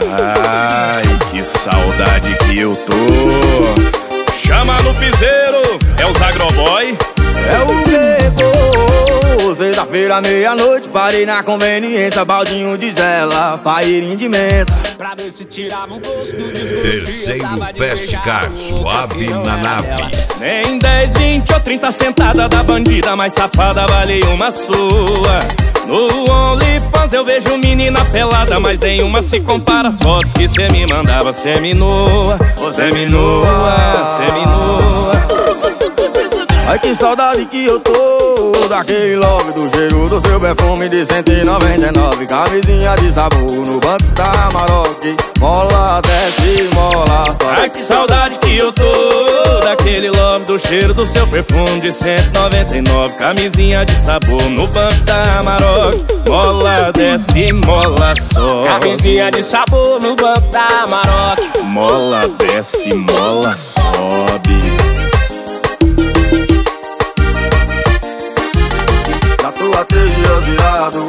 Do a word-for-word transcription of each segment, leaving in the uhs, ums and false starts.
Ai, que saudade que eu tô. Chama no piseiro, é o Zagroboy. É o Bebo. Sexta-feira, meia-noite, parei na conveniência, baldinho de gela, pairinho de menta, pra ver se tirava o gosto do desgosto. Terceiro Festcar, suave na nave. Nem dez, vinte ou trinta sentada da bandida mais safada vale uma sua. No OnlyFans eu vejo menina pelada, mas nenhuma se compara às fotos que cê me mandava semi-nua, semi-nua, semi-nua. Ai, que saudade que eu tô daquele love, do cheiro do seu perfume de cento e noventa e nove. Camisinha de sabor no banco da Maroc, mola, desce, mola, sobe. Ai, que saudade que eu tô daquele love, do cheiro do seu perfume de cento e noventa e nove. Camisinha de sabor no banco da Maroc, mola, desce, mola, sobe. Camisinha de sabor no banco da Maroc, mola, desce, mola, sobe. Já tô há três dias virado,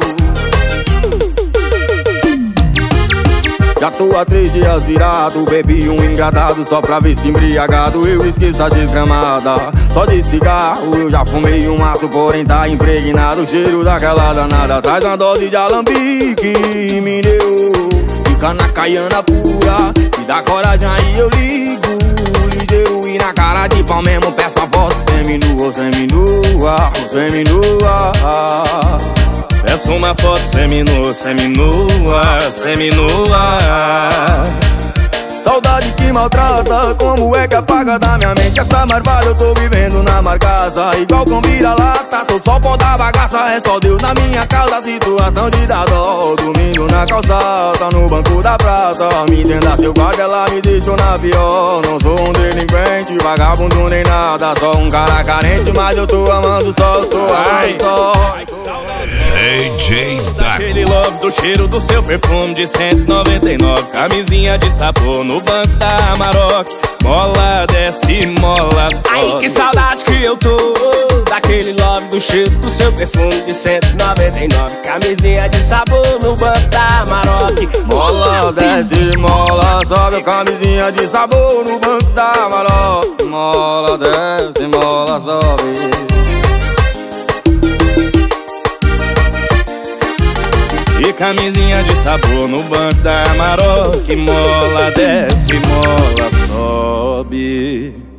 já tô há três dias virado. Bebi um engradado só pra ver se embriagado eu esqueço a desgramada. Só de cigarro eu já fumei um maço, porém tá impregnado o cheiro daquela danada. Traz uma dose de alambique, me deu, fica na caiana pura, me dá coragem aí eu ligo, ligeiro e na cara de pau mesmo peço a voz. Seminua, seminua, seminua. Peço uma foto seminua, seminua, seminua. Saudade que maltrata, como é que apaga da minha mente essa marvada? Eu tô vivendo na marcaça, igual com vira-lata. Tô só pó da bagaça, é só Deus na minha causa. Situação de dar dó, domingo na calçada, no banco da praça. Me entenda, seu guarda, ela me deixou na pior. Não sou um delinquente, vagabundo nem nada, só um cara carente, mas eu tô amando só, eu tô amando só. D J Aquele Dago. love do cheiro do seu perfume de cento e noventa e nove. Camisinha de sabor no banco da Maroc, mola, desce, mola, sobe. ai que saudade que eu tô daquele love, do cheiro do seu perfume de cento e noventa e nove. Camisinha de sabor no banco da Maroc, mola, desce, mola, sobe. Camisinha de sabor no banco da Maroc, mola, desce, mola, sobe. E camisinha de sabor no banco da Maroc, mola, desce, mola, sobe.